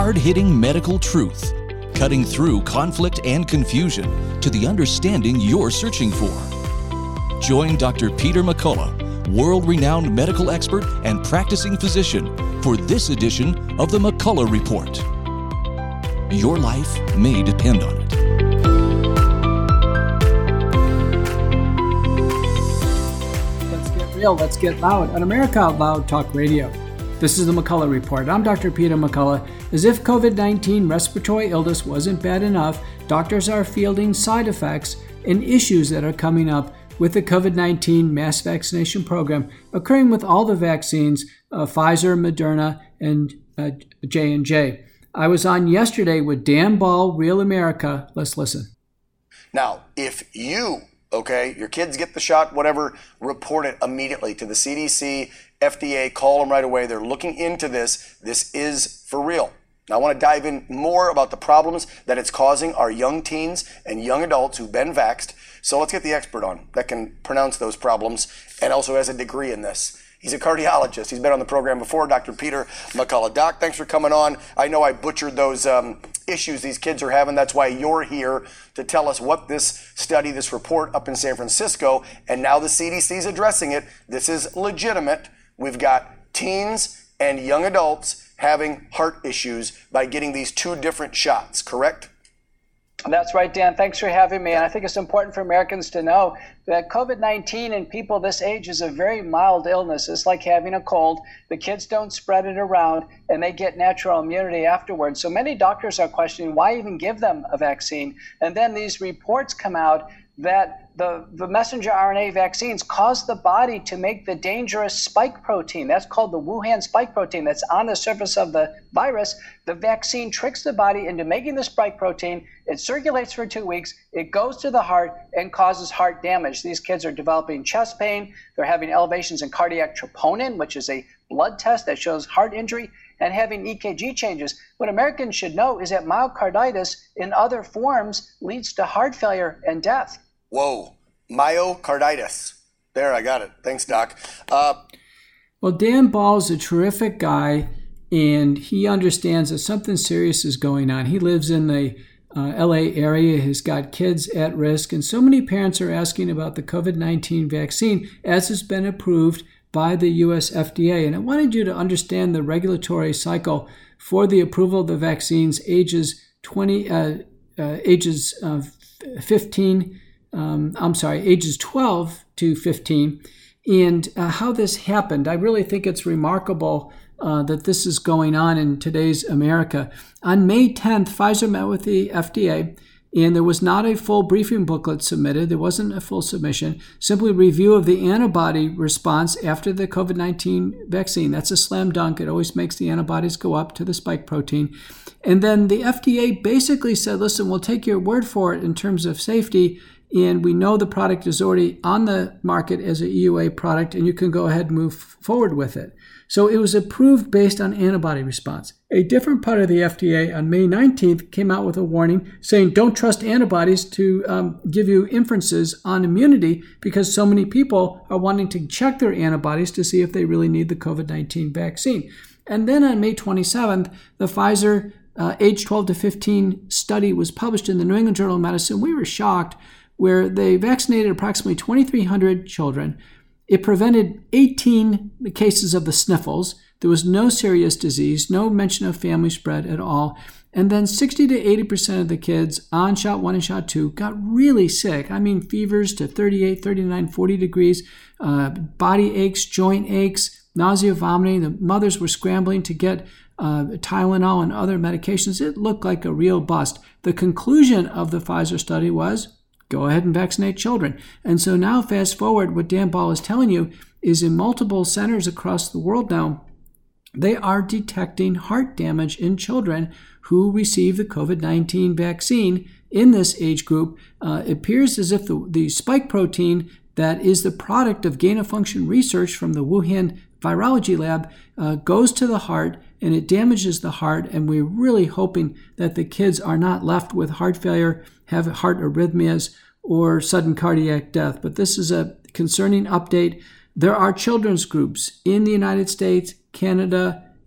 hard-hitting medical truth, cutting through conflict and confusion to the understanding you're searching for. Join Dr. Peter McCullough, world-renowned medical expert and practicing physician, for this edition of the McCullough Report. Your life may depend on it. Let's get real, let's get loud on America Out Loud Talk Radio. This is the McCullough Report. I'm Dr. Peter McCullough. As if COVID-19 respiratory illness wasn't bad enough, doctors are fielding side effects and issues that are coming up with the COVID-19 mass vaccination program occurring with all the vaccines, Pfizer, Moderna, and J&J. I was on yesterday with Dan Ball, Real America. Let's listen. Now, if your kids get the shot, whatever, report it immediately to the CDC, FDA, call them right away. They're looking into this. This is for real. Now, I want to dive in more about the problems that it's causing our young teens and young adults who've been vaxxed. So let's get the expert on that can pronounce those problems and also has a degree in this. He's a cardiologist. He's been on the program before, Dr. Peter McCullough. Doc, thanks for coming on. I know I butchered those issues these kids are having. That's why you're here to tell us what this study, this report up in San Francisco, and now the CDC is addressing it. This is legitimate. We've got teens and young adults having heart issues by getting these two different shots, correct? That's right, Dan. Thanks for having me. And I think it's important for Americans to know that COVID-19 in people this age is a very mild illness. It's like having a cold. The kids don't spread it around, and they get natural immunity afterwards. So many doctors are questioning why even give them a vaccine. And then these reports come out that the messenger RNA vaccines cause the body to make the dangerous spike protein. That's called the Wuhan spike protein that's on the surface of the virus. The vaccine tricks the body into making the spike protein. It circulates for 2 weeks. It goes to the heart and causes heart damage. These kids are developing chest pain. They're having elevations in cardiac troponin, which is a blood test that shows heart injury, and having EKG changes. What Americans should know is that myocarditis in other forms leads to heart failure and death. Whoa, myocarditis. There, I got it. Thanks, Doc. Well, Dan Ball's a terrific guy, and he understands that something serious is going on. He lives in the LA area. He's got kids at risk, and so many parents are asking about the COVID-19 vaccine as has been approved by the US FDA. And I wanted you to understand the regulatory cycle for the approval of the vaccines ages 12 to 15, and how this happened. I really think it's remarkable that this is going on in today's America. On May 10th, Pfizer met with the FDA, and there was not a full briefing booklet submitted. There wasn't a full submission, simply review of the antibody response after the COVID-19 vaccine. That's a slam dunk. It always makes the antibodies go up to the spike protein. And then the FDA basically said, listen, we'll take your word for it in terms of safety, and we know the product is already on the market as an EUA product, and you can go ahead and move forward with it. So it was approved based on antibody response. A different part of the FDA on May 19th came out with a warning saying don't trust antibodies to give you inferences on immunity because so many people are wanting to check their antibodies to see if they really need the COVID-19 vaccine. And then on May 27th, the Pfizer age 12 to 15 study was published in the New England Journal of Medicine. We were shocked, where they vaccinated approximately 2,300 children. It prevented 18 cases of the sniffles. There was no serious disease, no mention of family spread at all. And then 60 to 80% of the kids on shot 1 and shot 2 got really sick. I mean, fevers to 38, 39, 40 degrees, body aches, joint aches, nausea, vomiting. The mothers were scrambling to get Tylenol and other medications. It looked like a real bust. The conclusion of the Pfizer study was, go ahead and vaccinate children. And so now, fast forward, what Dan Ball is telling you is in multiple centers across the world now, they are detecting heart damage in children who receive the COVID-19 vaccine in this age group. It appears as if the spike protein that is the product of gain-of-function research from the Wuhan virology lab goes to the heart and it damages the heart. And we're really hoping that the kids are not left with heart failure, have heart arrhythmias, or sudden cardiac death. But this is a concerning update. There are children's groups in the United States, Canada,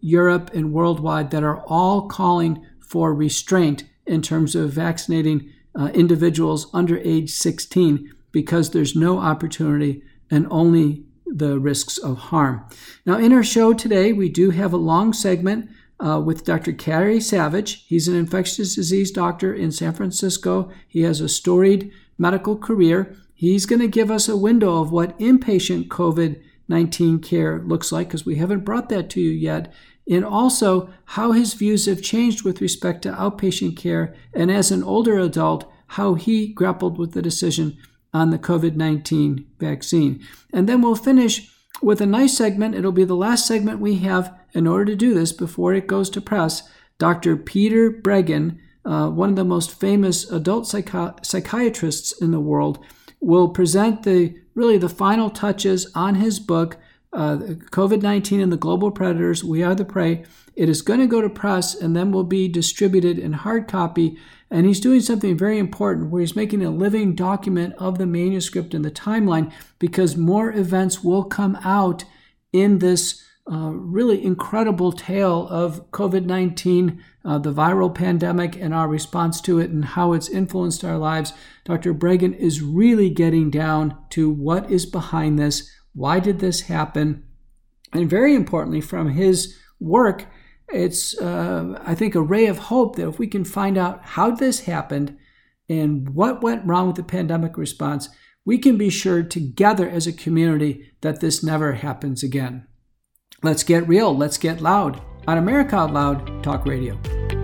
Europe, and worldwide that are all calling for restraint in terms of vaccinating individuals under age 16 because there's no opportunity and only the risks of harm. Now, in our show today, we do have a long segment with Dr. Cary Savage. He's an infectious disease doctor in San Francisco. He has a storied medical career. He's going to give us a window of what inpatient COVID-19 care looks like, because we haven't brought that to you yet, and also how his views have changed with respect to outpatient care, and as an older adult, how he grappled with the decision on the COVID-19 vaccine. And then we'll finish with a nice segment. It'll be the last segment we have in order to do this before it goes to press. Dr. Peter Breggin, one of the most famous adult psychiatrists in the world, will present the final touches on his book, COVID-19 and the Global Predators, We Are the Prey. It is going to go to press and then will be distributed in hard copy. And he's doing something very important where he's making a living document of the manuscript and the timeline, because more events will come out in this really incredible tale of COVID-19, the viral pandemic and our response to it and how it's influenced our lives. Dr. Breggin is really getting down to what is behind this, why did this happen, and very importantly, from his work, it's, I think, a ray of hope that if we can find out how this happened and what went wrong with the pandemic response, we can be sure together as a community that this never happens again. Let's get real. Let's get loud on America Out Loud Talk Radio.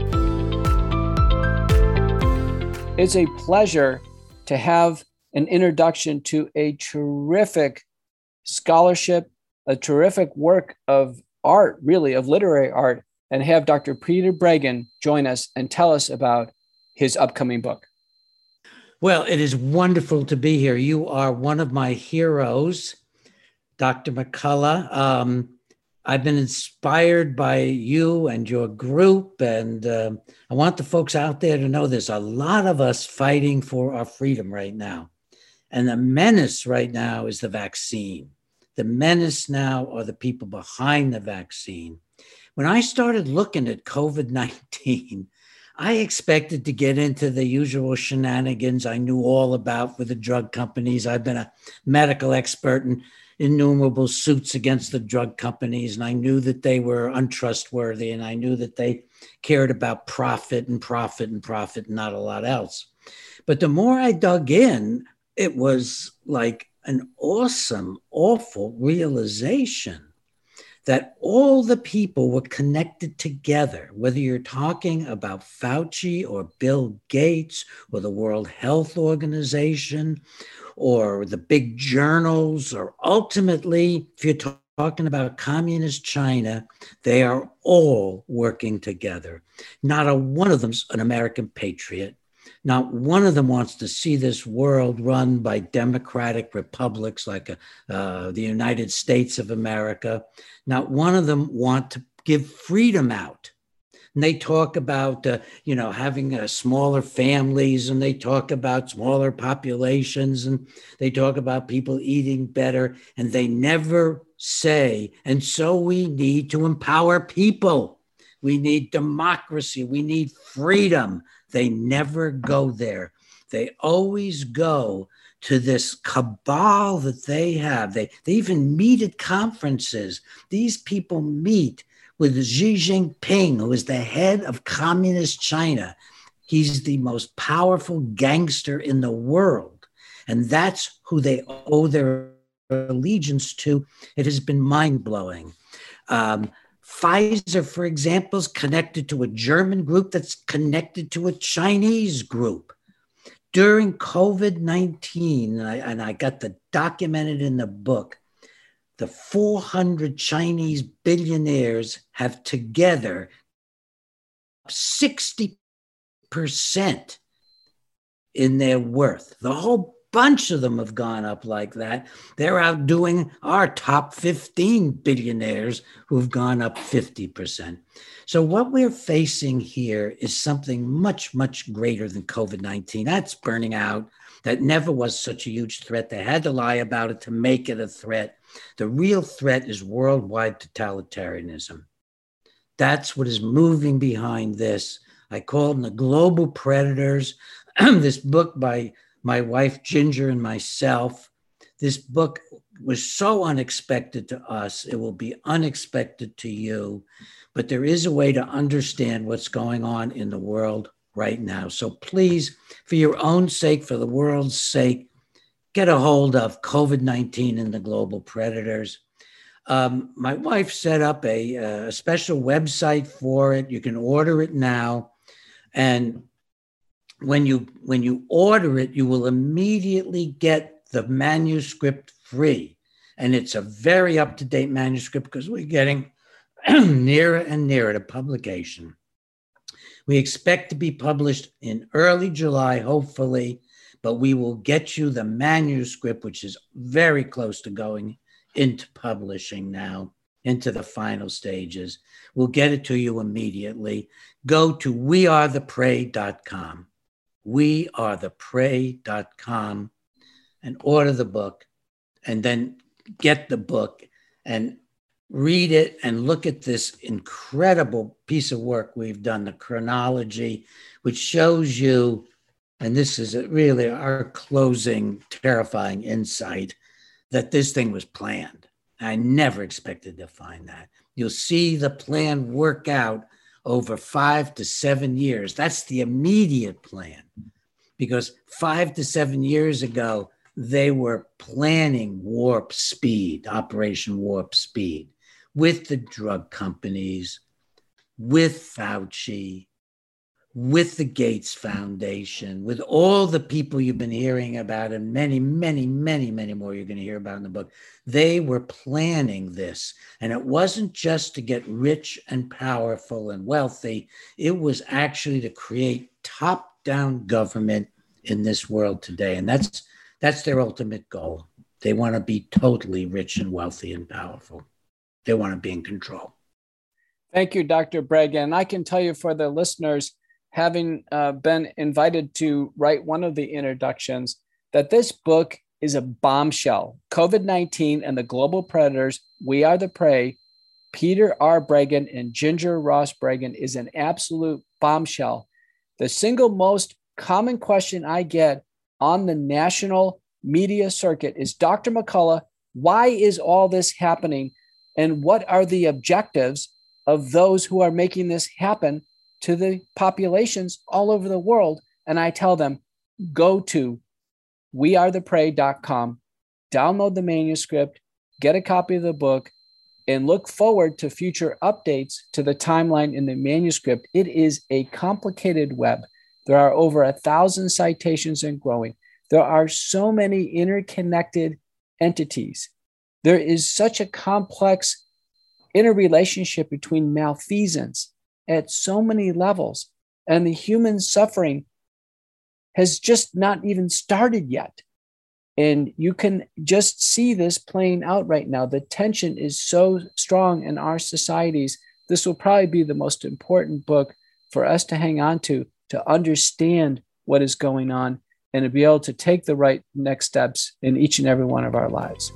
It's a pleasure to have an introduction to a terrific scholarship, a terrific work of art, really, of literary art, and have Dr. Peter Breggin join us and tell us about his upcoming book. Well, it is wonderful to be here. You are one of my heroes, Dr. McCullough. I've been inspired by you and your group, and I want the folks out there to know there's a lot of us fighting for our freedom right now. And the menace right now is the vaccine. The menace now are the people behind the vaccine. When I started looking at COVID-19, I expected to get into the usual shenanigans I knew all about with the drug companies. I've been a medical expert in innumerable suits against the drug companies, and I knew that they were untrustworthy, and I knew that they cared about profit and profit and profit and not a lot else. But the more I dug in, it was like an awesome, awful realization that all the people were connected together, whether you're talking about Fauci or Bill Gates or the World Health Organization or the big journals, or ultimately, if you're talking about communist China, they are all working together. Not a one of them's an American patriot. Not one of them wants to see this world run by democratic republics like the United States of America. Not one of them want to give freedom out. And they talk about, having smaller families, and they talk about smaller populations, and they talk about people eating better, and they never say, and so we need to empower people. We need democracy. We need freedom. They never go there. They always go to this cabal that they have. They even meet at conferences. These people meet with Xi Jinping, who is the head of communist China. He's the most powerful gangster in the world. And that's who they owe their allegiance to. It has been mind-blowing. Pfizer, for example, is connected to a German group that's connected to a Chinese group. During COVID-19, and I got the documented in the book, the 400 Chinese billionaires have together 60% in their worth. The whole bunch of them have gone up like that. They're outdoing our top 15 billionaires who've gone up 50%. So what we're facing here is something much, much greater than COVID-19. That's burning out. That never was such a huge threat. They had to lie about it to make it a threat. The real threat is worldwide totalitarianism. That's what is moving behind this. I call them the global predators. This book by my wife, Ginger, and myself. This book was so unexpected to us. It will be unexpected to you. But there is a way to understand what's going on in the world right now. So please, for your own sake, for the world's sake, get a hold of COVID-19 and the global predators. My wife set up a special website for it. You can order it now. And when you order it, you will immediately get the manuscript free. And it's a very up-to-date manuscript because we're getting nearer and nearer to publication. We expect to be published in early July, hopefully, but we will get you the manuscript, which is very close to going into publishing now, into the final stages. We'll get it to you immediately. Go to wearetheprey.com, wearetheprey.com, and order the book, and then get the book and read it and look at this incredible piece of work we've done, the chronology, which shows you, and this is really our closing terrifying insight, that this thing was planned. I never expected to find that. You'll see the plan work out over 5 to 7 years. That's the immediate plan, because 5 to 7 years ago, they were planning Warp Speed, Operation Warp Speed, with the drug companies, with Fauci, with the Gates Foundation, with all the people you've been hearing about, and many, many, many, many more you're going to hear about in the book. They were planning this. And it wasn't just to get rich and powerful and wealthy. It was actually to create top-down government in this world today. And that's their ultimate goal. They want to be totally rich and wealthy and powerful. They want to be in control. Thank you, Dr. Breggin. I can tell you, for the listeners, having been invited to write one of the introductions, that this book is a bombshell. COVID-19 and the Global Predators, We Are the Prey, Peter R. Breggin and Ginger Ross Breggin, is an absolute bombshell. The single most common question I get on the national media circuit is, Dr. McCullough, why is all this happening? And what are the objectives of those who are making this happen to the populations all over the world? And I tell them, go to wearetheprey.com, download the manuscript, get a copy of the book, and look forward to future updates to the timeline in the manuscript. It is a complicated web. There are over 1,000 citations and growing. There are so many interconnected entities. There is such a complex interrelationship between malfeasance at so many levels, and the human suffering has just not even started yet. And you can just see this playing out right now. The tension is so strong in our societies. This will probably be the most important book for us to hang on to understand what is going on and to be able to take the right next steps in each and every one of our lives.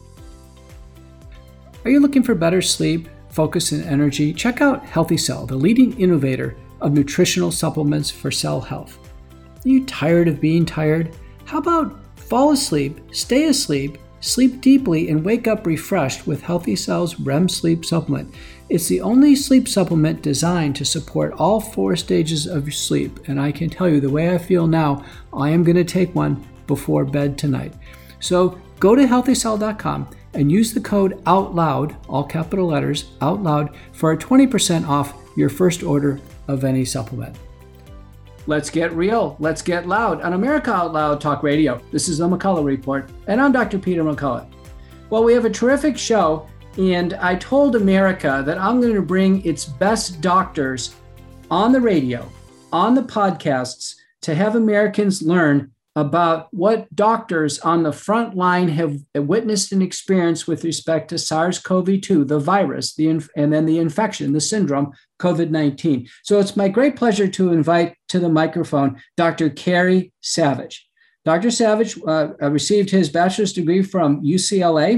Are you looking for better sleep, focus, and energy? Check out Healthy Cell, the leading innovator of nutritional supplements for cell health. Are you tired of being tired? How about fall asleep, stay asleep, sleep deeply, and wake up refreshed with Healthy Cell's REM sleep supplement? It's the only sleep supplement designed to support all 4 stages of sleep. And I can tell you, the way I feel now, I am going to take one before bed tonight. So go to healthycell.com and use the code OUTLOUD, all capital letters, OUTLOUD, for a 20% off your first order of any supplement. Let's get real. Let's get loud on America Out Loud Talk Radio. This is the McCullough Report, and I'm Dr. Peter McCullough. Well, we have a terrific show, and I told America that I'm going to bring its best doctors on the radio, on the podcasts, to have Americans learn about what doctors on the front line have witnessed and experienced with respect to SARS-CoV-2, the virus, and then the infection, the syndrome, COVID-19. So it's my great pleasure to invite to the microphone Dr. Cary Savage. Dr. Savage received his bachelor's degree from UCLA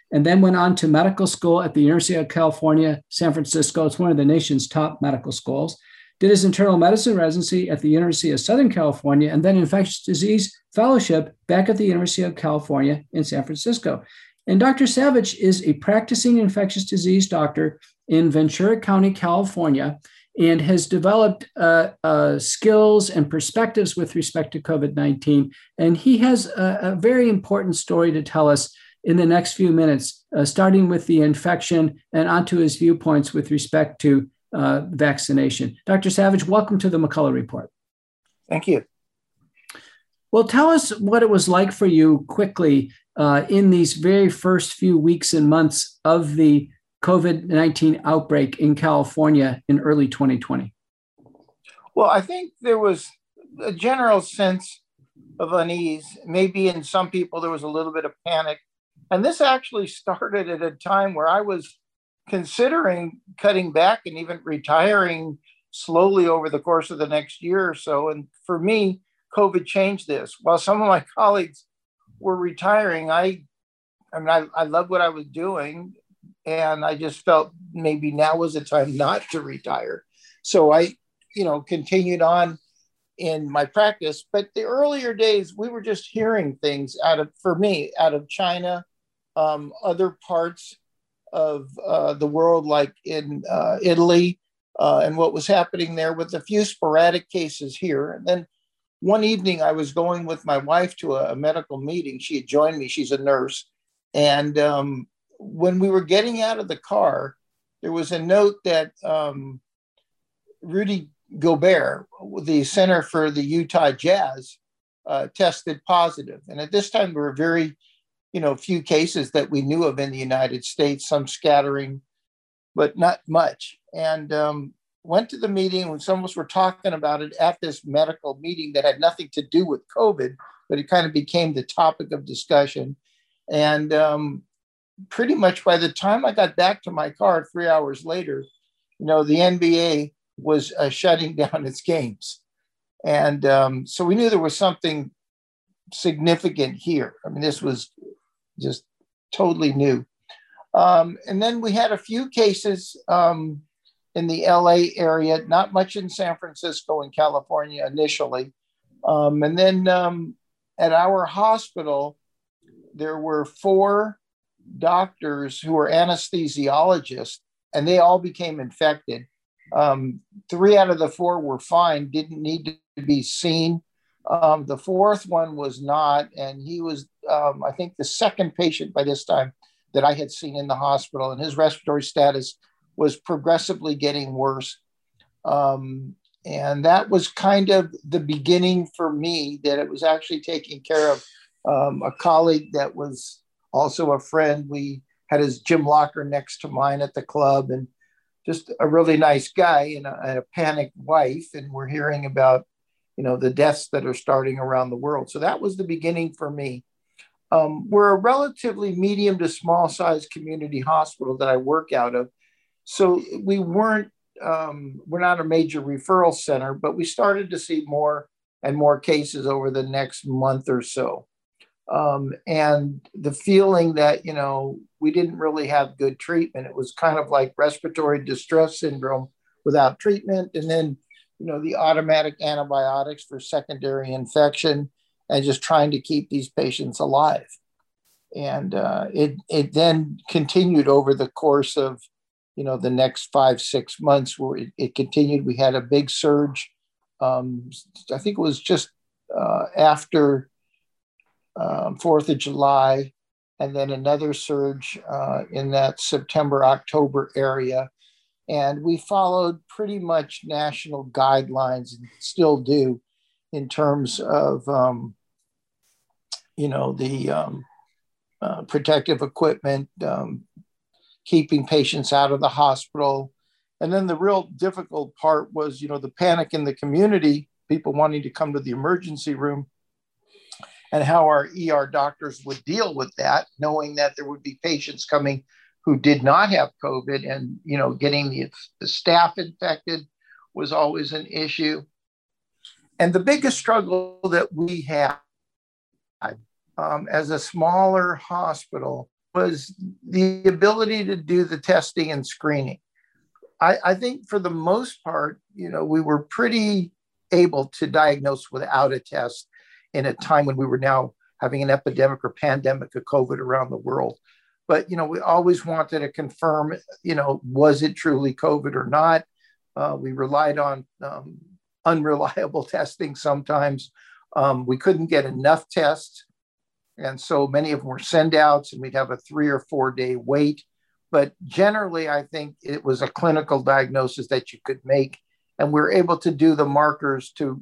and then went on to medical school at the University of California, San Francisco. It's one of the nation's top medical schools. Did his internal medicine residency at the University of Southern California, and then infectious disease fellowship back at the University of California in San Francisco. And Dr. Savage is a practicing infectious disease doctor in Ventura County, California, and has developed skills and perspectives with respect to COVID-19. And he has a very important story to tell us in the next few minutes, starting with the infection and onto his viewpoints with respect to vaccination. Dr. Savage, welcome to the McCullough Report. Thank you. Well, tell us what it was like for you quickly in these very first few weeks and months of the COVID-19 outbreak in California in early 2020. Well, I think there was a general sense of unease. Maybe in some people there was a little bit of panic. And this actually started at a time where I was considering cutting back and even retiring slowly over the course of the next year or so. And for me, COVID changed this. While some of my colleagues were retiring, I loved what I was doing. And I just felt maybe now was the time not to retire. So I, continued on in my practice. But the earlier days, we were just hearing things out of China, other parts of the world, like in Italy, and what was happening there with a few sporadic cases here. And then one evening I was going with my wife to a medical meeting. She had joined me. She's a nurse. And when we were getting out of the car, there was a note that Rudy Gobert, the center for the Utah Jazz, tested positive. And at this time, there were very, few cases that we knew of in the United States, some scattering, but not much. And went to the meeting when some of us were talking about it at this medical meeting that had nothing to do with COVID, but it kind of became the topic of discussion. And pretty much by the time I got back to my car 3 hours later, the NBA was shutting down its games. And so we knew there was something significant here. I mean, this was just totally new. And then we had a few cases in the LA area, not much in San Francisco and California initially. And then at our hospital, there were 4 doctors who were anesthesiologists, and they all became infected. 3 out of the 4 were fine, didn't need to be seen. The 4th one was not, and he was, I think, the 2nd patient by this time that I had seen in the hospital, and his respiratory status was progressively getting worse. And that was kind of the beginning for me, that it was actually taking care of a colleague that was also a friend. We had his gym locker next to mine at the club, and just a really nice guy and a panicked wife. And we're hearing about, the deaths that are starting around the world. So that was the beginning for me. We're a relatively medium to small size community hospital that I work out of. So we're not a major referral center, but we started to see more and more cases over the next month or so. And the feeling that, we didn't really have good treatment. It was kind of like respiratory distress syndrome without treatment. And then, the automatic antibiotics for secondary infection, and just trying to keep these patients alive. And it then continued over the course of, the next 5-6 months, where it continued. We had a big surge. I think it was just after 4th of July, and then another surge in that September, October area. And we followed pretty much national guidelines, and still do, in terms of, the protective equipment, keeping patients out of the hospital. And then the real difficult part was, the panic in the community, people wanting to come to the emergency room, and how our ER doctors would deal with that, knowing that there would be patients coming who did not have COVID, and, getting the staff infected was always an issue. And the biggest struggle that we had as a smaller hospital was the ability to do the testing and screening. I think for the most part, we were pretty able to diagnose without a test in a time when we were now having an epidemic or pandemic of COVID around the world. But, we always wanted to confirm, was it truly COVID or not? We relied on unreliable testing sometimes. We couldn't get enough tests. And so many of them were send outs, and we'd have a 3 or 4 day wait. But generally, I think it was a clinical diagnosis that you could make. And we're able to do the markers to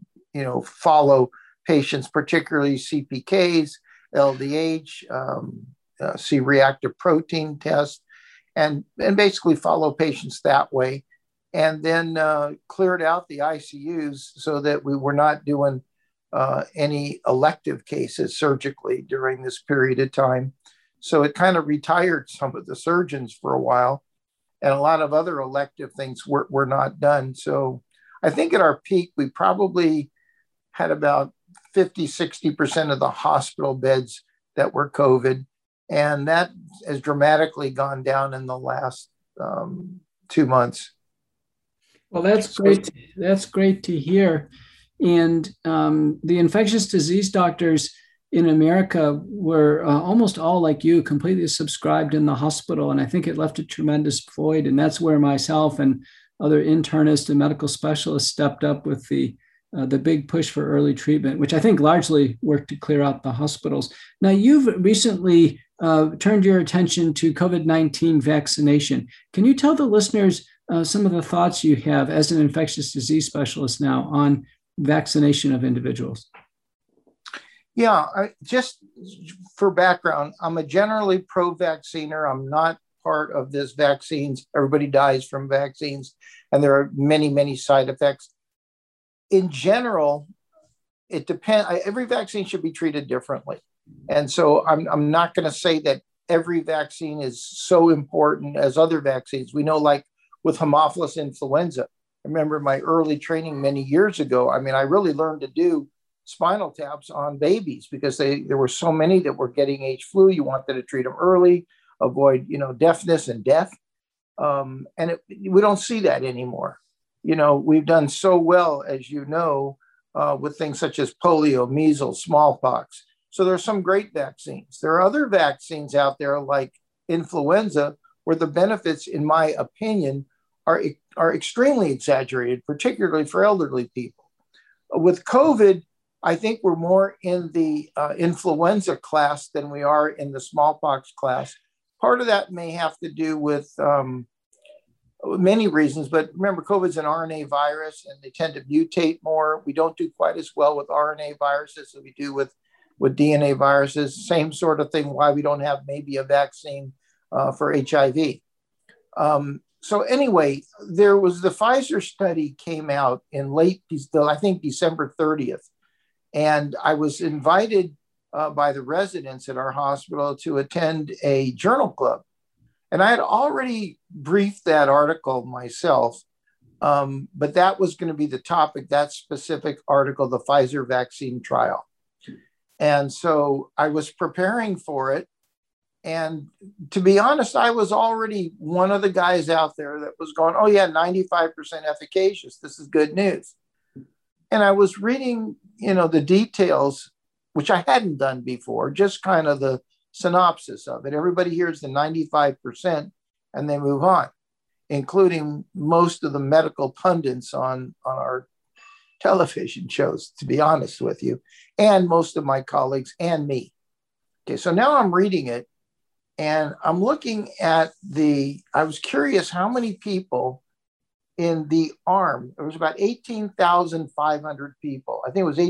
follow patients, particularly CPKs, LDH, C-reactive protein test, and basically follow patients that way. And then cleared out the ICUs so that we were not doing any elective cases surgically during this period of time. So it kind of retired some of the surgeons for a while, and a lot of other elective things were not done. So I think at our peak, we probably had about 50-60% of the hospital beds that were COVID. And that has dramatically gone down in the last 2 months. Well, that's great. That's great to hear. And the infectious disease doctors in America were almost all like you, completely subscribed in the hospital. And I think it left a tremendous void. And that's where myself and other internists and medical specialists stepped up with the big push for early treatment, which I think largely worked to clear out the hospitals. Now, you've recently turned your attention to COVID-19 vaccination. Can you tell the listeners some of the thoughts you have as an infectious disease specialist now on vaccination of individuals? Yeah, just for background, I'm a generally pro-vacciner. I'm not part of this vaccines. Everybody dies from vaccines, and there are many, many side effects. In general, it depends. Every vaccine should be treated differently. And so I'm not going to say that every vaccine is so important as other vaccines. We know, like with Haemophilus influenza, I remember my early training many years ago. I mean, I really learned to do spinal taps on babies because there were so many that were getting H flu. You wanted to treat them early, avoid, deafness and death. We don't see that anymore. We've done so well, as with things such as polio, measles, smallpox. So there are some great vaccines. There are other vaccines out there like influenza, where the benefits, in my opinion, are extremely exaggerated, particularly for elderly people. With COVID, I think we're more in the influenza class than we are in the smallpox class. Part of that may have to do with many reasons, but remember, COVID's an RNA virus and they tend to mutate more. We don't do quite as well with RNA viruses as we do with DNA viruses. Same sort of thing why we don't have maybe a vaccine for HIV. So anyway, there was the Pfizer study came out in I think December 30th. And I was invited by the residents at our hospital to attend a journal club. And I had already briefed that article myself, but that was going to be the topic, that specific article, the Pfizer vaccine trial. And so I was preparing for it. And to be honest, I was already one of the guys out there that was going, oh yeah, 95% efficacious. This is good news. And I was reading, the details, which I hadn't done before, just kind of the synopsis of it. Everybody hears the 95% and they move on, including most of the medical pundits on our television shows, to be honest with you, and most of my colleagues and me. Okay, so now I'm reading it and I'm looking at I was curious how many people in the arm. There was about 18,500 people. I think it was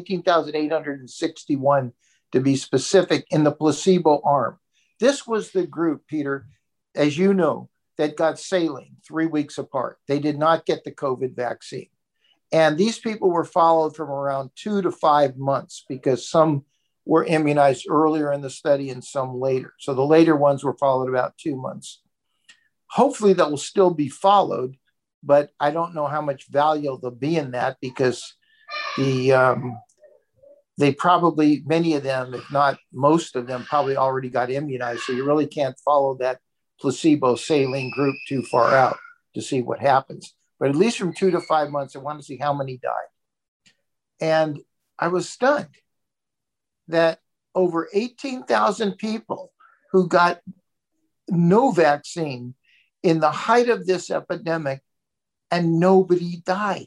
18,861 to be specific in the placebo arm. This was the group, Peter, as you know, that got saline 3 weeks apart. They did not get the COVID vaccine. And these people were followed from around 2 to 5 months because some were immunized earlier in the study and some later. So the later ones were followed about 2 months. Hopefully that will still be followed, but I don't know how much value there'll be in that because the they probably, many of them, if not most of them, probably already got immunized. So you really can't follow that placebo saline group too far out to see what happens. But at least from 2 to 5 months, I want to see how many died. And I was stunned that over 18,000 people who got no vaccine in the height of this epidemic, and nobody died.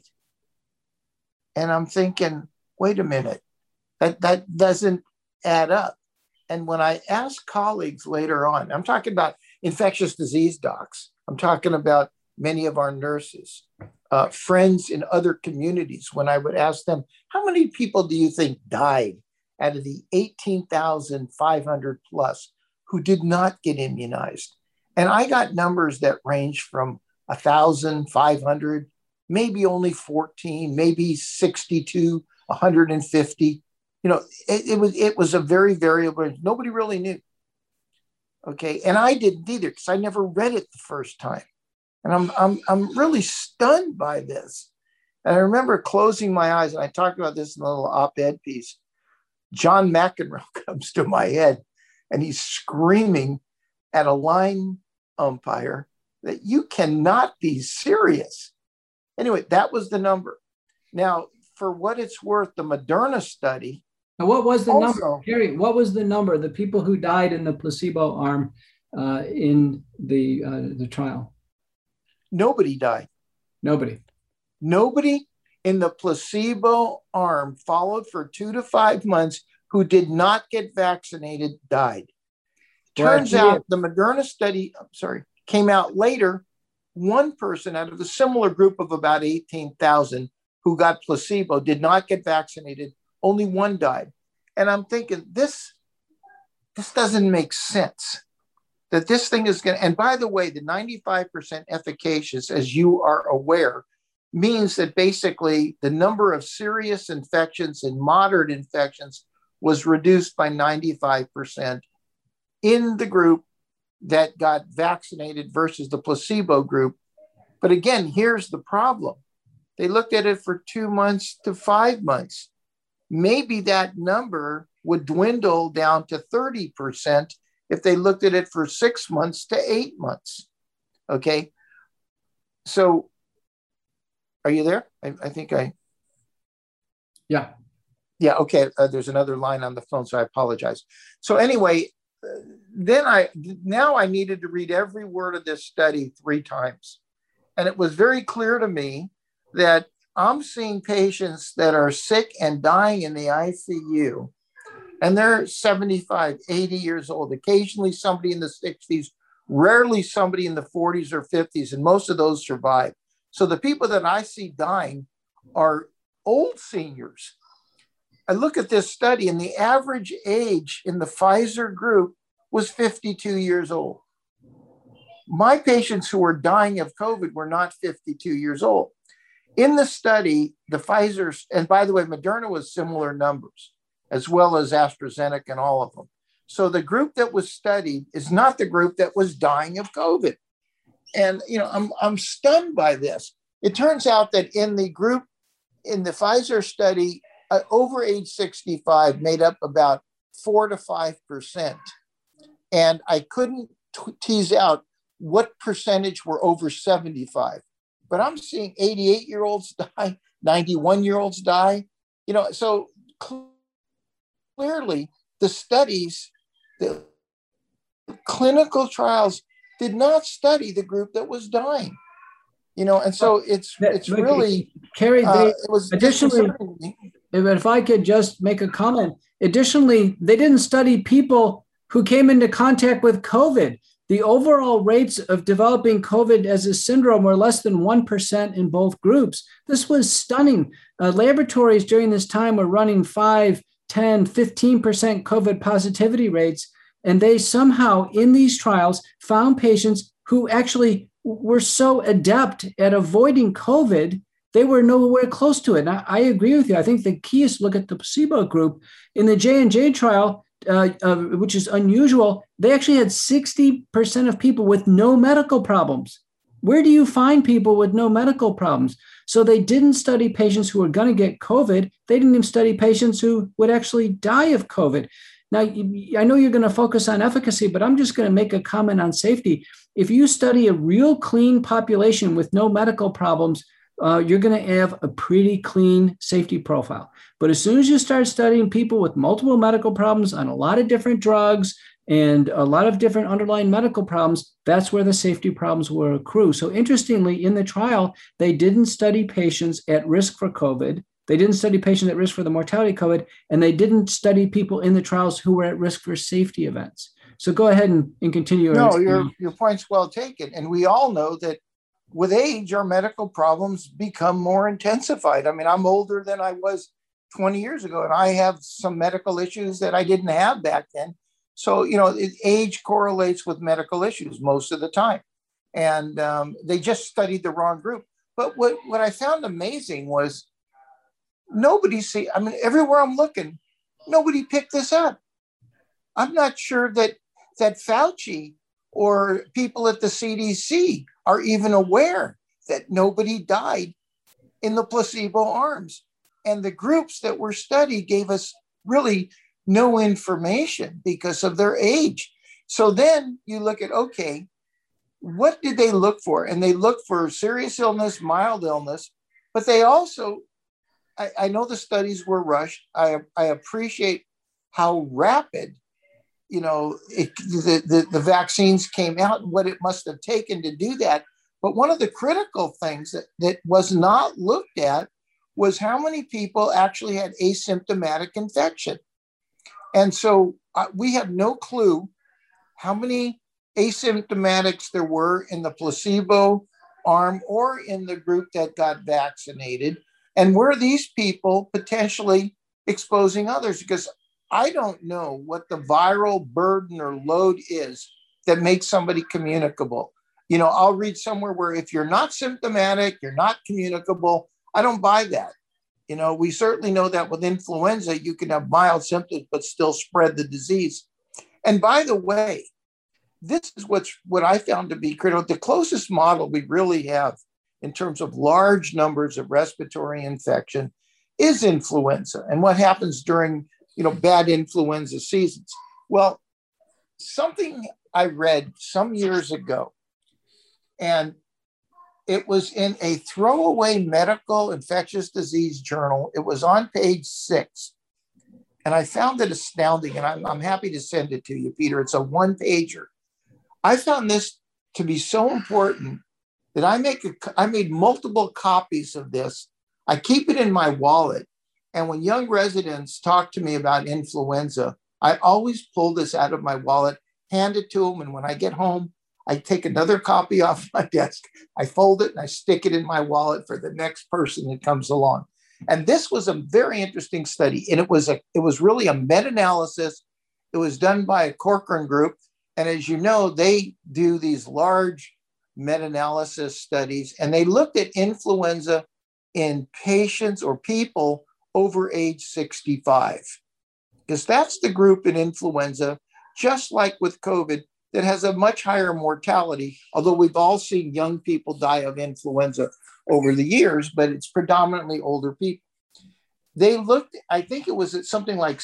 And I'm thinking, wait a minute, that doesn't add up. And when I asked colleagues later on, I'm talking about infectious disease docs, I'm talking about many of our nurses, friends in other communities, when I would ask them, how many people do you think died out of the 18,500 plus who did not get immunized? And I got numbers that range from 1,500, maybe only 14, maybe 62, 150. You know, it was a very variable. Nobody really knew. Okay, and I didn't either because I never read it the first time, and I'm really stunned by this. And I remember closing my eyes, and I talked about this in a little op-ed piece. John McEnroe comes to my head, and he's screaming at a line umpire that you cannot be serious. Anyway, that was the number. Now, for what it's worth, the Moderna study. And what was the number, Gary? What was the number? The people who died in the placebo arm in the trial? Nobody died. Nobody in the placebo arm followed for 2 to 5 months who did not get vaccinated died. Turns out the Moderna study, came out later. One person out of the similar group of about 18,000 who got placebo did not get vaccinated. Only one died. And I'm thinking, this doesn't make sense. That this thing is going to, and by the way, the 95% efficacious, as you are aware, means that basically the number of serious infections and moderate infections was reduced by 95% in the group that got vaccinated versus the placebo group. But again, here's the problem. They looked at it for 2 months to 5 months. Maybe that number would dwindle down to 30% if they looked at it for 6 months to 8 months. Okay. So are you there? I think Yeah. Yeah. Okay. There's another line on the phone, so I apologize. So anyway, now I needed to read every word of this study 3 times. And it was very clear to me that I'm seeing patients that are sick and dying in the ICU, and they're 75, 80 years old, occasionally somebody in the 60s, rarely somebody in the 40s or 50s, and most of those survive. So the people that I see dying are old seniors. I look at this study, and the average age in the Pfizer group was 52 years old. My patients who were dying of COVID were not 52 years old. In the study, the Pfizer, and by the way, Moderna was similar numbers, as well as AstraZeneca and all of them. So the group that was studied is not the group that was dying of COVID. And, you know, I'm stunned by this. It turns out that in the group, in the Pfizer study, over age 65 made up about 4 to 5%. And I couldn't tease out what percentage were over 75. But I'm seeing 88-year-olds die, 91-year-olds die. You know, so clearly the studies, the clinical trials did not study the group that was dying. You know, and so it's really, Kerry, it was additionally, if I could just make a comment, additionally, they didn't study people who came into contact with COVID. The overall rates of developing COVID as a syndrome were less than 1% in both groups. This was stunning. Laboratories during this time were running 5, 10, 15% COVID positivity rates. And they somehow, in these trials, found patients who actually were so adept at avoiding COVID, they were nowhere close to it. And I agree with you. I think the key is to look at the placebo group. In the J&J trial, which is unusual, they actually had 60% of people with no medical problems. Where do you find people with no medical problems? So they didn't study patients who were going to get COVID. They didn't even study patients who would actually die of COVID. Now, I know you're going to focus on efficacy, but I'm just going to make a comment on safety. If you study a real clean population with no medical problems, you're going to have a pretty clean safety profile. But as soon as you start studying people with multiple medical problems on a lot of different drugs and a lot of different underlying medical problems, that's where the safety problems will accrue. So interestingly, in the trial, they didn't study patients at risk for COVID. They didn't study patients at risk for the mortality of COVID, and they didn't study people in the trials who were at risk for safety events. So go ahead and continue. No, your point's well taken. And we all know that with age, our medical problems become more intensified. I mean, I'm older than I was 20 years ago, and I have some medical issues that I didn't have back then. So, age correlates with medical issues most of the time. And they just studied the wrong group. But what I found amazing was everywhere I'm looking, nobody picked this up. I'm not sure that Fauci or people at the CDC are even aware that nobody died in the placebo arms. And the groups that were studied gave us really no information because of their age. So then you look at, okay, what did they look for? And they looked for serious illness, mild illness, but they also, I know the studies were rushed. I appreciate how rapid, the vaccines came out and what it must have taken to do that. But one of the critical things that was not looked at was how many people actually had asymptomatic infection. And so we have no clue how many asymptomatics there were in the placebo arm or in the group that got vaccinated. And were these people potentially exposing others? Because I don't know what the viral burden or load is that makes somebody communicable. I'll read somewhere where if you're not symptomatic, you're not communicable. I don't buy that. We certainly know that with influenza, you can have mild symptoms, but still spread the disease. And by the way, this is what I found to be critical. The closest model we really have in terms of large numbers of respiratory infection is influenza and what happens during, bad influenza seasons. Well, something I read some years ago, and it was in a throwaway medical infectious disease journal. It was on page 6. And I found it astounding, and I'm happy to send it to you, Peter. It's a one-pager. I found this to be so important that I made multiple copies of this. I keep it in my wallet. And when young residents talk to me about influenza, I always pull this out of my wallet, hand it to them. And when I get home, I take another copy off my desk, I fold it, and I stick it in my wallet for the next person that comes along. And this was a very interesting study. And it was really a meta-analysis. It was done by a Cochrane group. And as you know, they do these large meta-analysis studies, and they looked at influenza in patients or people over age 65, because that's the group in influenza, just like with COVID, that has a much higher mortality, although we've all seen young people die of influenza over the years, but it's predominantly older people. They looked, I think it was at something like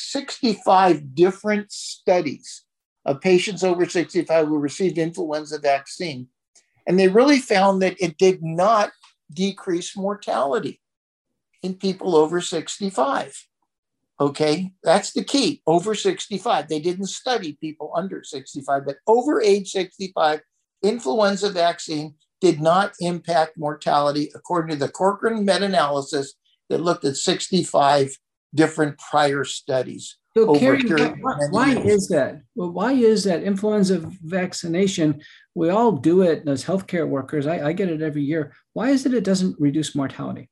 65 different studies of patients over 65 who received influenza vaccine. And they really found that it did not decrease mortality in people over 65. Okay, that's the key, over 65. They didn't study people under 65, but over age 65, influenza vaccine did not impact mortality, according to the Cochrane meta-analysis that looked at 65 different prior studies. So, Kerry, why is that? Well, why is that influenza vaccination? We all do it as healthcare workers. I get it every year. Why is it doesn't reduce mortality?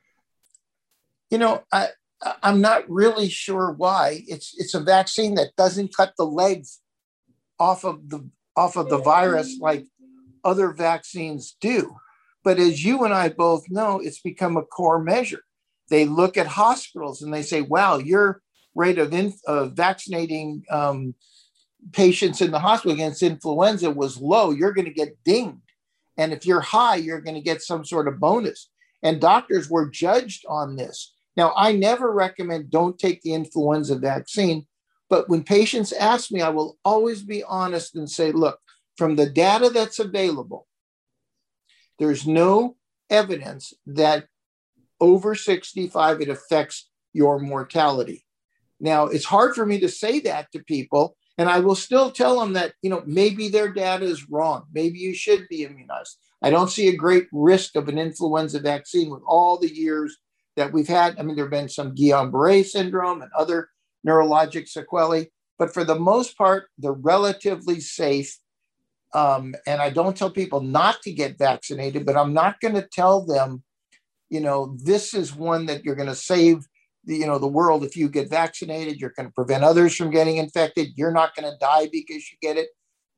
I'm not really sure why. It's a vaccine that doesn't cut the legs off of the virus like other vaccines do. But as you and I both know, it's become a core measure. They look at hospitals and they say, wow, your rate of vaccinating patients in the hospital against influenza was low. You're going to get dinged. And if you're high, you're going to get some sort of bonus. And doctors were judged on this. Now, I never recommend don't take the influenza vaccine, but when patients ask me, I will always be honest and say, look, from the data that's available, there's no evidence that over 65, it affects your mortality. Now, it's hard for me to say that to people, and I will still tell them that, maybe their data is wrong. Maybe you should be immunized. I don't see a great risk of an influenza vaccine with all the years that we've had. I mean, there have been some Guillain-Barré syndrome and other neurologic sequelae, but for the most part, they're relatively safe. And I don't tell people not to get vaccinated, but I'm not going to tell them, this is one that you're going to save the world if you get vaccinated. You're going to prevent others from getting infected. You're not going to die because you get it.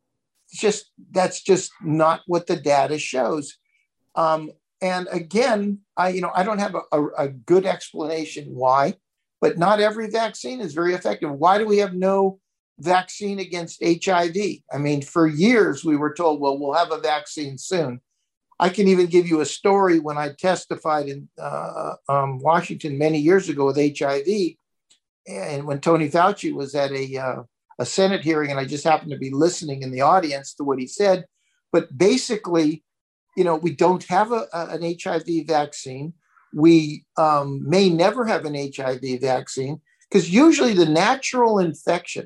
That's just not what the data shows. And again, I don't have a good explanation why, but not every vaccine is very effective. Why do we have no vaccine against HIV? I mean, for years we were told, well, we'll have a vaccine soon. I can even give you a story when I testified in Washington many years ago with HIV, and when Tony Fauci was at a Senate hearing, and I just happened to be listening in the audience to what he said. But basically, we don't have an HIV vaccine. We may never have an HIV vaccine because usually the natural infection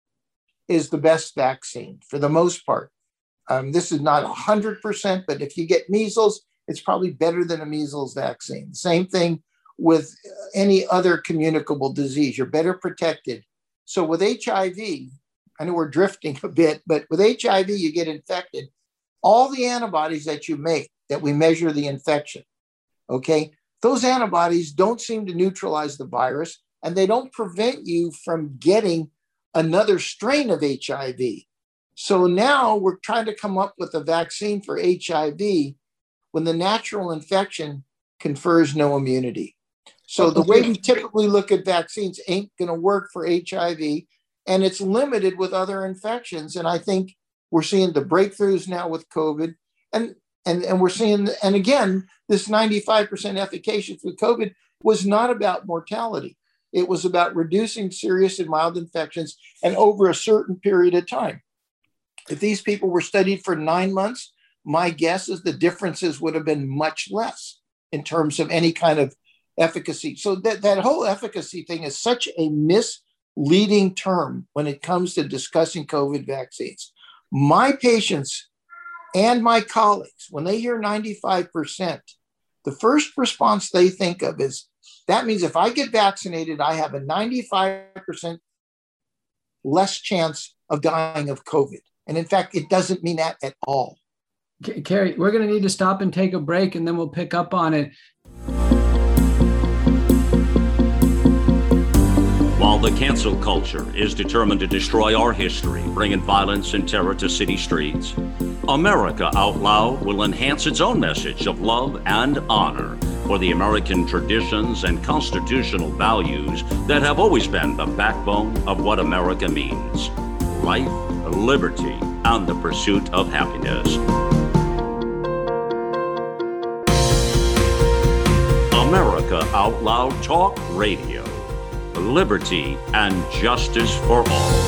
is the best vaccine for the most part. This is not 100%, but if you get measles, it's probably better than a measles vaccine. Same thing with any other communicable disease. You're better protected. So with HIV, I know we're drifting a bit, but with HIV, you get infected. All the antibodies that you make, that we measure the infection, okay, those antibodies don't seem to neutralize the virus, and they don't prevent you from getting another strain of HIV. So now we're trying to come up with a vaccine for HIV when the natural infection confers no immunity. So the way we typically look at vaccines ain't going to work for HIV, and it's limited with other infections. And I think we're seeing the breakthroughs now with COVID, and we're seeing, and again, this 95% efficacious with COVID was not about mortality. It was about reducing serious and mild infections and over a certain period of time. If these people were studied for 9 months, my guess is the differences would have been much less in terms of any kind of efficacy. So that whole efficacy thing is such a misleading term when it comes to discussing COVID vaccines. My patients and my colleagues, when they hear 95%, the first response they think of is, that means if I get vaccinated, I have a 95% less chance of dying of COVID. And in fact, it doesn't mean that at all. Kerry, we're going to need to stop and take a break, and then we'll pick up on it. While the cancel culture is determined to destroy our history, bringing violence and terror to city streets, America Out Loud will enhance its own message of love and honor for the American traditions and constitutional values that have always been the backbone of what America means: life, liberty, and the pursuit of happiness. America Out Loud Talk Radio. Liberty and justice for all.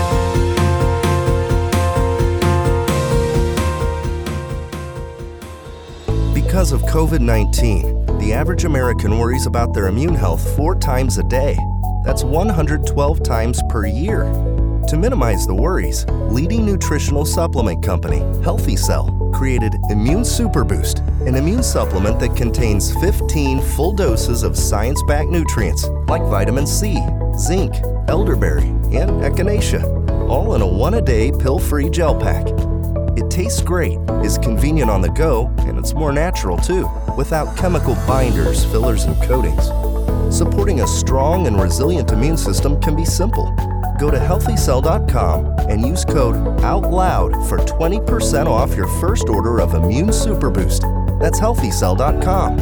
Because of COVID-19, the average American worries about their immune health 4 times a day. That's 112 times per year. To minimize the worries, leading nutritional supplement company, Healthy Cell, created Immune Super Boost, an immune supplement that contains 15 full doses of science-backed nutrients like vitamin C, zinc, elderberry, and echinacea, all in a 1-a-day pill-free gel pack. It tastes great, is convenient on the go, and it's more natural too, without chemical binders, fillers, and coatings. Supporting a strong and resilient immune system can be simple. Go to healthycell.com and use code OUTLOUD for 20% off your first order of Immune Super Boost. That's healthycell.com,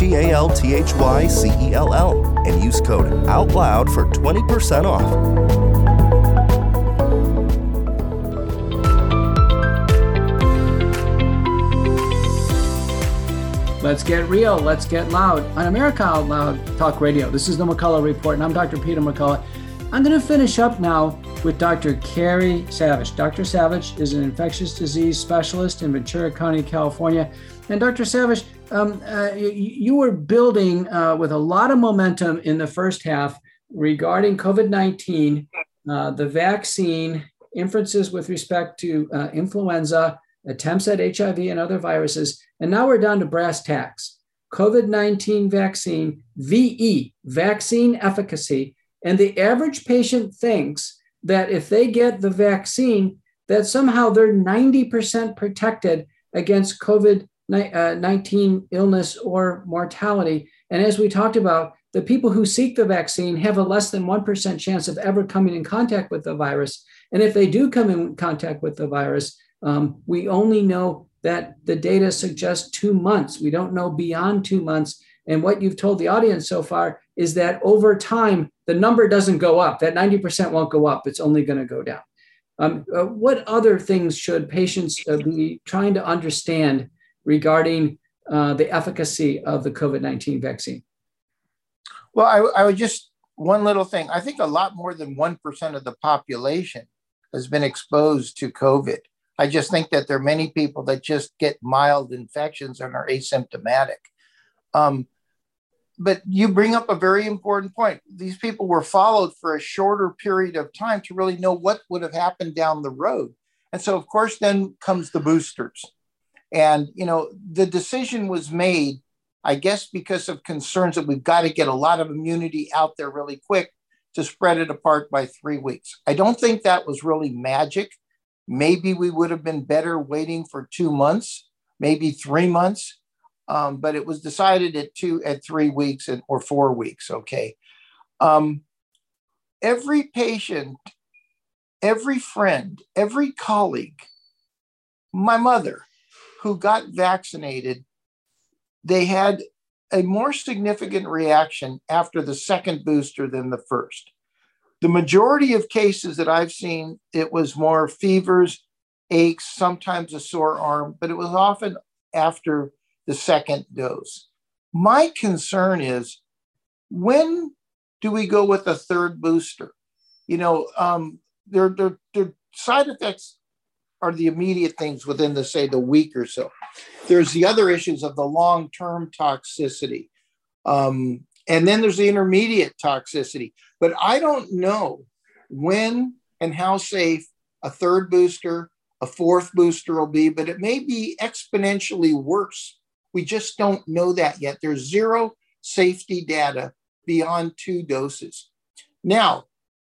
HEALTHYCELL, and use code OUTLOUD for 20% off. Let's get real. Let's get loud on America Out Loud Talk Radio. This is the McCullough Report, and I'm Dr. Peter McCullough. I'm going to finish up now with Dr. Carrie Savage. Dr. Savage is an infectious disease specialist in Ventura County, California. And Dr. Savage, you were building with a lot of momentum in the first half regarding COVID-19, the vaccine, inferences with respect to influenza, attempts at HIV and other viruses. And now we're down to brass tacks. COVID-19 vaccine, VE, vaccine efficacy. And the average patient thinks that if they get the vaccine, that somehow they're 90% protected against COVID-19 illness or mortality. And as we talked about, the people who seek the vaccine have a less than 1% chance of ever coming in contact with the virus. And if they do come in contact with the virus, we only know that the data suggests 2 months. We don't know beyond 2 months. And what you've told the audience so far is that over time, the number doesn't go up. That 90% won't go up. It's only going to go down. What other things should patients be trying to understand regarding the efficacy of the COVID-19 vaccine? Well, I would just, one little thing. I think a lot more than 1% of the population has been exposed to COVID. I just think that there are many people that just get mild infections and are asymptomatic. But you bring up a very important point. These people were followed for a shorter period of time to really know what would have happened down the road. And so, of course, then comes the boosters. And, the decision was made, I guess, because of concerns that we've got to get a lot of immunity out there really quick to spread it apart by 3 weeks. I don't think that was really magic. Maybe we would have been better waiting for 2 months, maybe 3 months. But it was decided at 3 weeks or 4 weeks. Okay. Every patient, every friend, every colleague, my mother who got vaccinated, they had a more significant reaction after the second booster than the first. The majority of cases that I've seen, it was more fevers, aches, sometimes a sore arm, but it was often after the second dose. My concern is, when do we go with a third booster? Their side effects are the immediate things within the week or so. There's the other issues of the long-term toxicity. And then there's the intermediate toxicity. But I don't know when and how safe a third booster, a fourth booster will be, but it may be exponentially worse. We just don't know that yet. There's zero safety data beyond 2 doses. Now,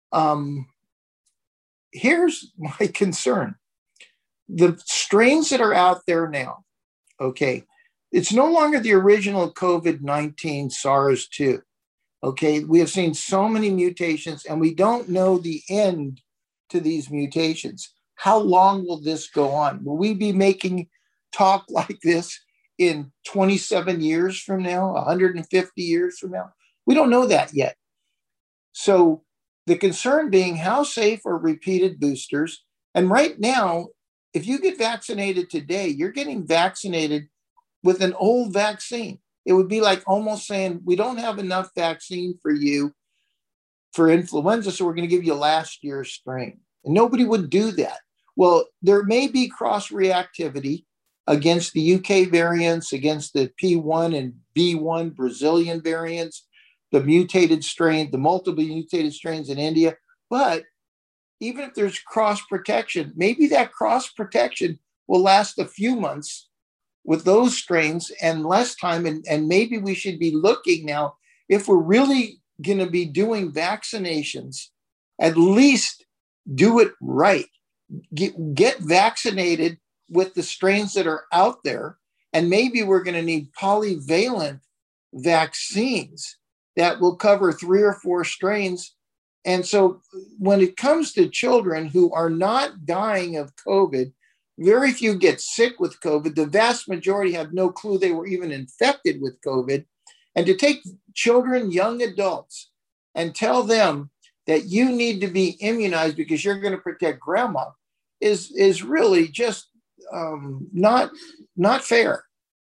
here's my concern. The strains that are out there now, okay, it's no longer the original COVID-19 SARS-2. Okay, we have seen so many mutations and we don't know the end to these mutations. How long will this go on? Will we be making talk like this in 27 years from now, 150 years from now? We don't know that yet. So the concern being, how safe are repeated boosters? And right now, if you get vaccinated today, you're getting vaccinated with an old vaccine. It would be like almost saying, we don't have enough vaccine for you for influenza, so we're going to give you last year's strain. And nobody would do that. Well, there may be cross-reactivity against the UK variants, against the P1 and B1 Brazilian variants, the mutated strain, the multiple mutated strains in India. But even if there's cross-protection, maybe that cross-protection will last a few months with those strains and less time. And maybe we should be looking now, if we're really going to be doing vaccinations, at least do it right. Get vaccinated with the strains that are out there. And maybe we're going to need polyvalent vaccines that will cover 3 or 4 strains. And so when it comes to children who are not dying of COVID, very few get sick with COVID. The vast majority have no clue they were even infected with COVID. And to take children, young adults, and tell them that you need to be immunized because you're going to protect grandma is really just not fair.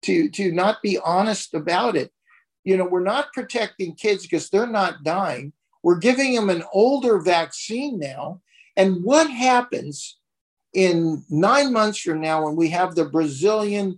to not be honest about it. We're not protecting kids because they're not dying. We're giving them an older vaccine now. And what happens in 9 months from now when we have the Brazilian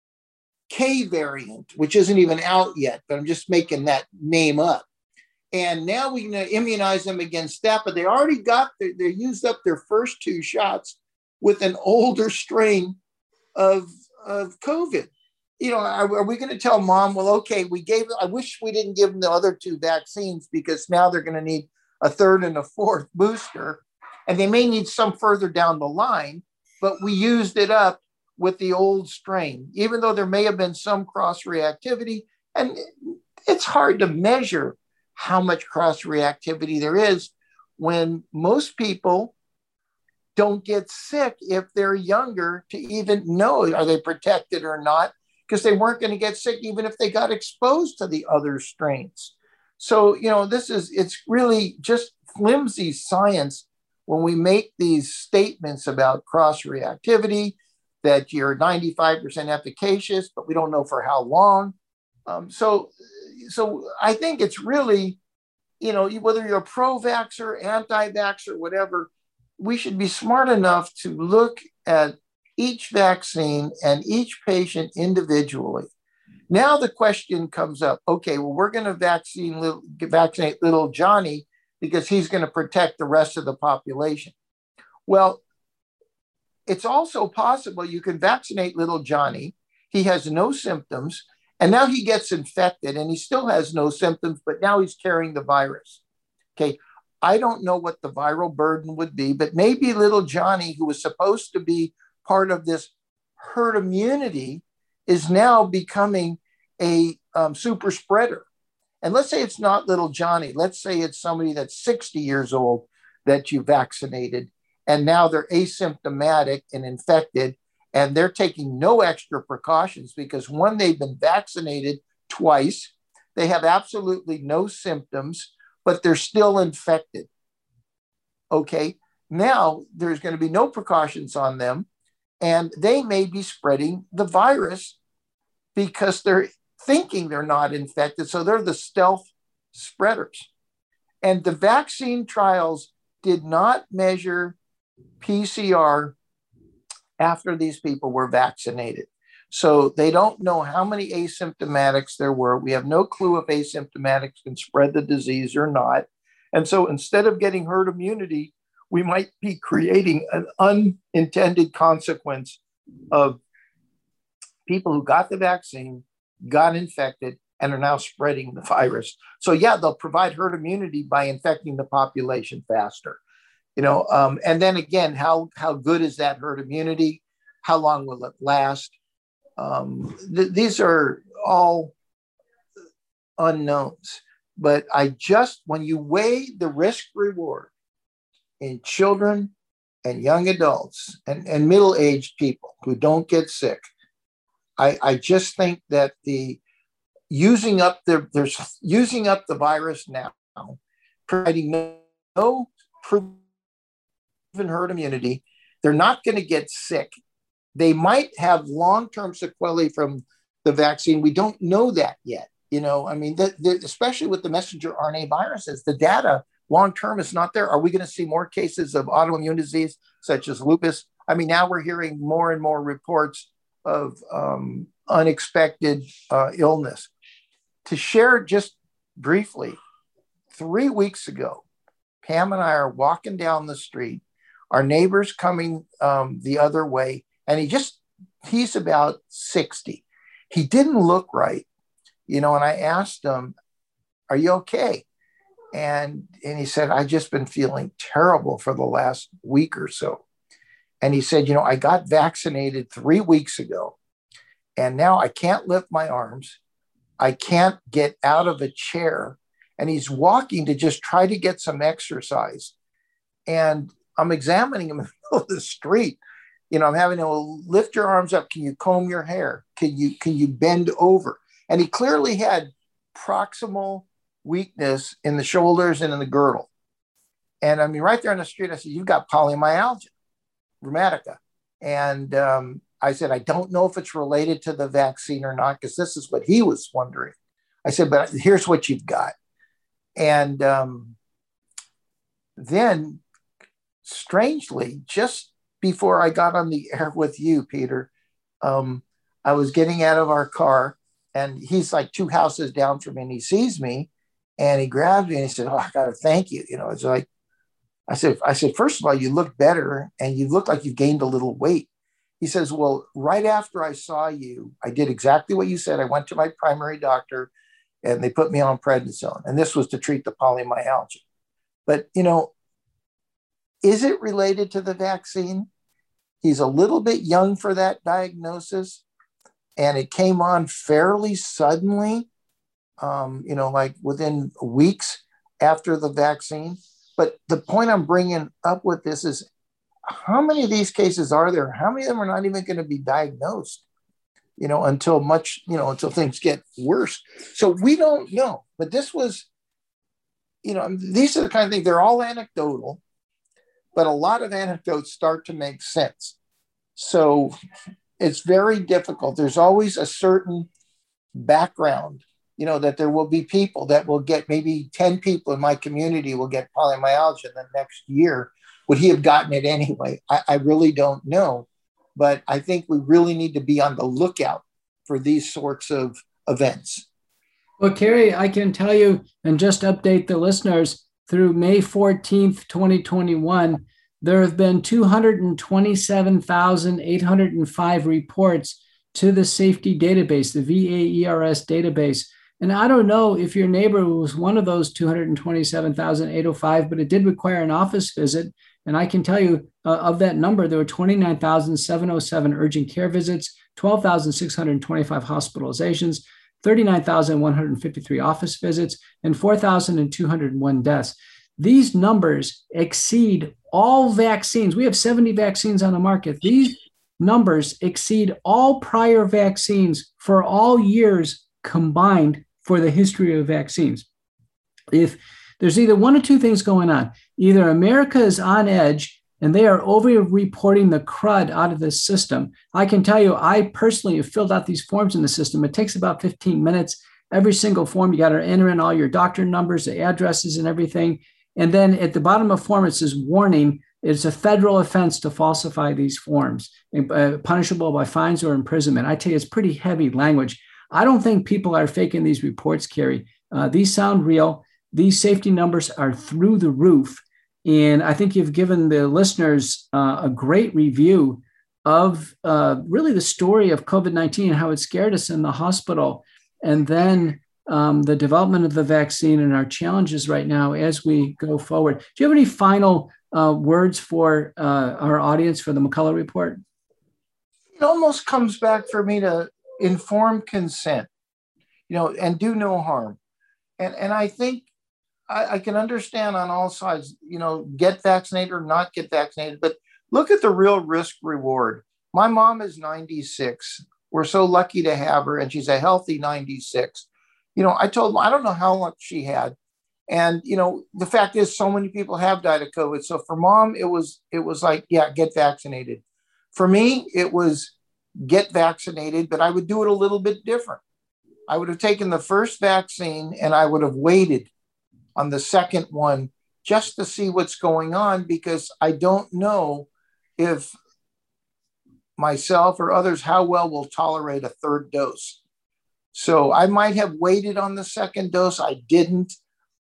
K variant, which isn't even out yet, but I'm just making that name up. And now we're going to immunize them against that, but they already they used up their first 2 shots with an older strain of COVID. Are we going to tell mom, well, okay, I wish we didn't give them the other 2 vaccines because now they're going to need a 3rd and a 4th booster. And they may need some further down the line, but we used it up with the old strain, even though there may have been some cross-reactivity. And it's hard to measure how much cross-reactivity there is when most people don't get sick if they're younger to even know, are they protected or not? Because they weren't going to get sick even if they got exposed to the other strains. So, it's really just flimsy science when we make these statements about cross-reactivity, that you're 95% efficacious, but we don't know for how long. So I think it's really, whether you're a pro-vaxxer, anti-vaxxer, whatever, we should be smart enough to look at each vaccine and each patient individually. Now the question comes up, okay, well, we're going to vaccinate little Johnny because he's going to protect the rest of the population. Well, it's also possible you can vaccinate little Johnny. He has no symptoms, and now he gets infected, and he still has no symptoms, but now he's carrying the virus. Okay, I don't know what the viral burden would be, but maybe little Johnny, who was supposed to be part of this herd immunity, is now becoming a super spreader. And let's say it's not little Johnny. Let's say it's somebody that's 60 years old that you vaccinated, and now they're asymptomatic and infected, and they're taking no extra precautions because, one, they've been vaccinated twice. They have absolutely no symptoms, but they're still infected. Okay, now there's going to be no precautions on them, and they may be spreading the virus because they're thinking they're not infected. So they're the stealth spreaders. And the vaccine trials did not measure PCR after these people were vaccinated. So they don't know how many asymptomatics there were. We have no clue if asymptomatics can spread the disease or not. And so instead of getting herd immunity, we might be creating an unintended consequence of people who got the vaccine, got infected, and are now spreading the virus. So yeah, they'll provide herd immunity by infecting the population faster. And then again, how good is that herd immunity? How long will it last? These are all unknowns. But when you weigh the risk reward in children and young adults and middle-aged people who don't get sick, I just think that using up the virus now, providing no proven herd immunity, they're not going to get sick. They might have long-term sequelae from the vaccine. We don't know that yet. Especially with the messenger RNA viruses, the data long-term is not there. Are we going to see more cases of autoimmune disease such as lupus? Now we're hearing more and more reports of unexpected illness. To share just briefly, 3 weeks ago, Pam and I are walking down the street. Our neighbor's coming the other way, and he's about 60. He didn't look right, and I asked him, "Are you okay?" And he said, "I've just been feeling terrible for the last week or so." And he said, "I got vaccinated 3 weeks ago, and now I can't lift my arms. I can't get out of a chair." And he's walking to just try to get some exercise. And I'm examining him in the middle of the street. I'm having to lift your arms up. Can you comb your hair? Can you bend over? And he clearly had proximal weakness in the shoulders and in the girdle. And right there on the street, I said, "You've got polymyalgia rheumatica." And I said, I don't know if it's related to the vaccine or not, because this is what he was wondering. I said, but here's what you've got. And then, strangely, just before I got on the air with you, Peter, I was getting out of our car, and he's like 2 houses down from me, and he sees me, and he grabs me, and he said, "Oh, I got to thank you." You know, it's like, I said, first of all, you look better, and you look like you've gained a little weight. He says, well, right after I saw you, I did exactly what you said. I went to my primary doctor, and they put me on prednisone, and this was to treat the polymyalgia. But, you know, is it related to the vaccine? He's a little bit young for that diagnosis, and it came on fairly suddenly, you know, like within weeks after the vaccine. But the point I'm bringing up with this is, how many of these cases are there? How many of them are not even going to be diagnosed, you know, until things get worse? So we don't know. But this was, you know, these are the kind of things, they're all anecdotal, but a lot of anecdotes start to make sense. So it's very difficult. There's always a certain background, you know, that there will be people that will get, maybe 10 people in my community will get polymyalgia the next year. Would he have gotten it anyway? I really don't know. But I think we really need to be on the lookout for these sorts of events. Well, Kerry, I can tell you, and just update the listeners, through May 14th, 2021, there have been 227,805 reports to the safety database, the VAERS database. And I don't know if your neighbor was one of those 227,805, but it did require an office visit. And I can tell you, of that number, there were 29,707 urgent care visits, 12,625 hospitalizations, 39,153 office visits, and 4,201 deaths. These numbers exceed all vaccines. We have 70 vaccines on the market. These numbers exceed all prior vaccines for all years combined for the history of vaccines. If there's either one or two things going on, either America is on edge and they are over-reporting the crud out of the system. I can tell you, I personally have filled out these forms in the system. It takes about 15 minutes. Every single form, you got to enter in all your doctor numbers, the addresses and everything. And then at the bottom of the form, it says, warning, it's a federal offense to falsify these forms, punishable by fines or imprisonment. I tell you, it's pretty heavy language. I don't think people are faking these reports, Kerry. These sound real. These safety numbers are through the roof. And I think you've given the listeners a great review of really the story of COVID-19 and how it scared us in the hospital. And then the development of the vaccine and our challenges right now as we go forward. Do you have any final words for our audience for the McCullough Report? It almost comes back for me to informed consent, you know, and do no harm. And I think I can understand on all sides, you know, get vaccinated or not get vaccinated, but look at the real risk reward. My mom is 96. We're so lucky to have her, and she's a healthy 96. You know, I told them, I don't know how much she had. And, you know, the fact is so many people have died of COVID. So for mom, it was like, yeah, get vaccinated. For me, it was get vaccinated, but I would do it a little bit different. I would have taken the first vaccine and I would have waited on the second one just to see what's going on, because I don't know if myself or others, how well will tolerate a third dose. So I might have waited on the second dose. I didn't.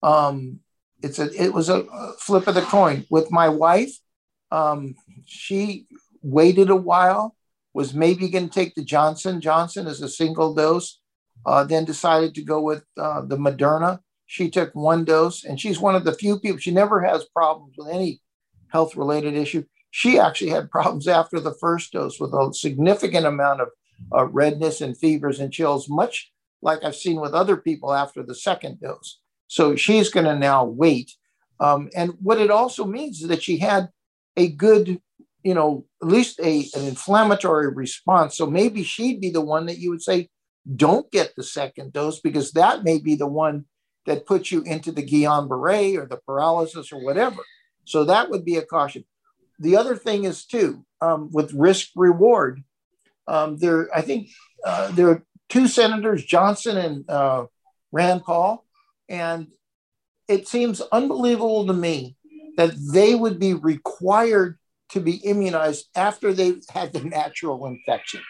It was a flip of the coin. With my wife, she waited a while, was maybe going to take the Johnson as a single dose, then decided to go with the Moderna. She took one dose, and she's one of the few people, she never has problems with any health-related issue. She actually had problems after the first dose with a significant amount of redness and fevers and chills, much like I've seen with other people after the second dose. So she's going to now wait. And what it also means is that she had a good, you know, at least an inflammatory response. So maybe she'd be the one that you would say, don't get the second dose, because that may be the one that puts you into the Guillain-Barré or the paralysis or whatever. So that would be a caution. The other thing is too, with risk reward, I think there are two senators, Johnson and Rand Paul, and it seems unbelievable to me that they would be required to be immunized after they've had the natural infection.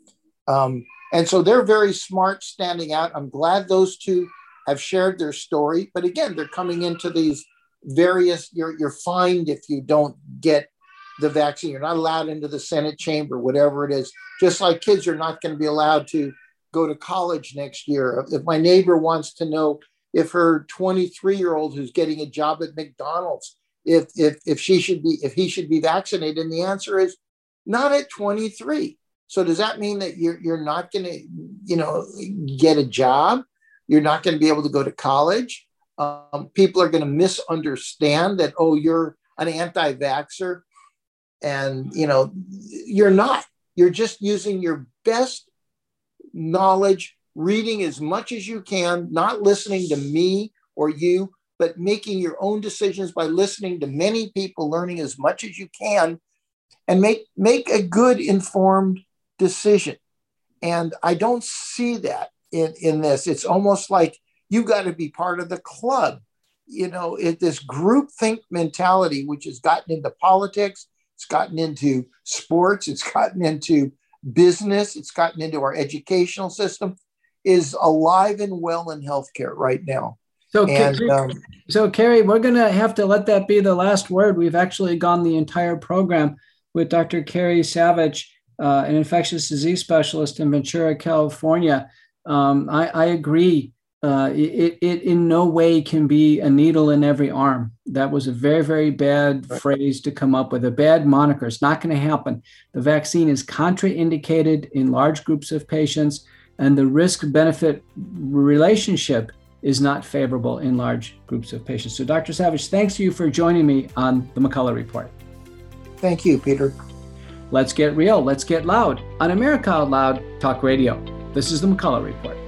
And so they're very smart standing out. I'm glad those two have shared their story. But again, they're coming into these various, you're fined if you don't get the vaccine. You're not allowed into the Senate chamber, whatever it is. Just like kids are not going to be allowed to go to college next year. If my neighbor wants to know if her 23-year-old who's getting a job at McDonald's, if he should be vaccinated, and the answer is not at 23. So does that mean that you're not going to, get a job? You're not going to be able to go to college? People are going to misunderstand that, oh, you're an anti-vaxxer. And, you're not. You're just using your best knowledge, reading as much as you can, not listening to me or you, but making your own decisions by listening to many people, learning as much as you can, and make a good informed decision. And I don't see that in this. It's almost like you got to be part of the club. This groupthink mentality, which has gotten into politics, it's gotten into sports, it's gotten into business, it's gotten into our educational system, is alive and well in healthcare right now. So Kerry, we're going to have to let that be the last word. We've actually gone the entire program with Dr. Kerry Savage, an infectious disease specialist in Ventura, California. I agree. It in no way can be a needle in every arm. That was a very, very bad phrase to come up with, a bad moniker. It's not going to happen. The vaccine is contraindicated in large groups of patients, and the risk-benefit relationship is not favorable in large groups of patients. So Dr. Savage, thanks to you for joining me on the McCullough Report. Thank you, Peter. Let's get real. Let's get loud on America Out Loud Talk Radio. This is the McCullough Report.